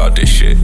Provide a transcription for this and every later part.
about this shit.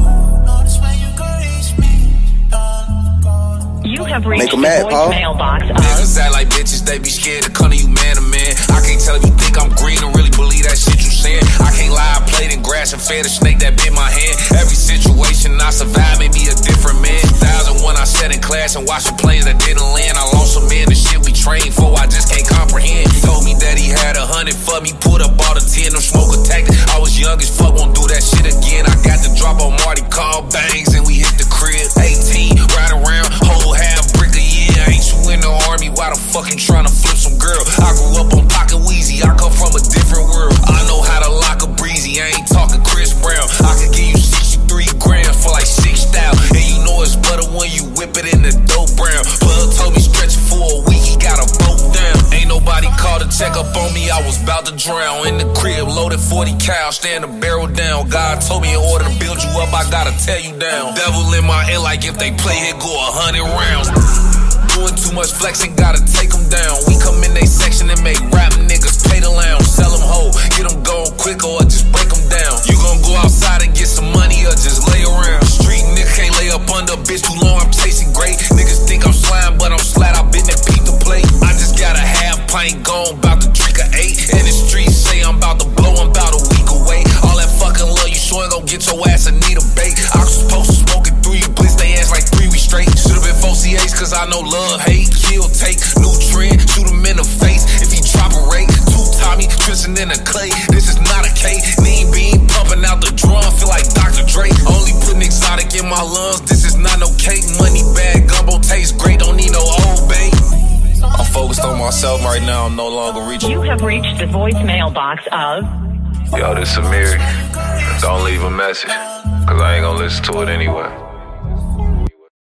You have reached the voicemail box of... Niggas act like bitches, they be scared to come to you man to man. I can't tell if you think I'm green or really believe that shit you saying. I can't lie, I played in grass and fed a snake that bit my hand. Every situation I survived made me a different man. 2001 I sat in class and watched the planes that didn't land. I lost some men, the shit we trained for, I just can't comprehend. He told me that he had 100 for me, put up all the 10, them smoke attacked. I was young as fuck, won't do that shit again. I got the drop on Marty, call bangs, and we hit the crib. 18, ride around, whole half brick a year. Ain't you in the army? Why the fuck you tryna flip some girl? I grew up on Pocket Weezy, I come from a different world. I know how to lock a breezy, I ain't talking Chris Brown. I could give you 63 grams for like 6,000. And you know it's butter when you whip it in the dope brown. Plug told me stretch it for a week, he got a boat down. Ain't nobody called to check up on me, I was about to drown. In the crib, loaded 40 cal, stand the barrel down. God told me in order to build you up, I gotta tear you down. Devil in my ear like if they play here, go 100 rounds. Doing too much flexing, gotta take them down. We come in they section and make rap niggas pay the lounge. Sell them whole, get them going quick or just break them down. You gon' go outside and get some money or just lay around. Street nigga can't lay up under a bitch too long, I'm chasing great. Niggas think I'm slime, but I'm slat, I been and peep the plate. I just got a half pint gone, bout to drink a 8. And the streets say I'm about to blow, I'm about a week away. All that fucking love, you sure ain't gon' get your ass and need a bait. I was supposed to smoke it through, you blitz they ass like 3 weeks straight. Should've been 4 CAs, cause I know love, hate, kill, take, new trend, shoot him in the face. If he drop a rate, 2 Tommy, Tristan in the clay. This is not a K, lean bean, pumping out the drum, feel like Dr. Dre. Only putting exotic in my lungs, this is not no cake. Money bag, gumbo tastes great, don't need no Old Bay. I'm focused on myself right now, I'm no longer reaching. You have reached the voicemail box of... Yo, this is Amiri. Don't leave a message, cause I ain't gonna listen to it anyway.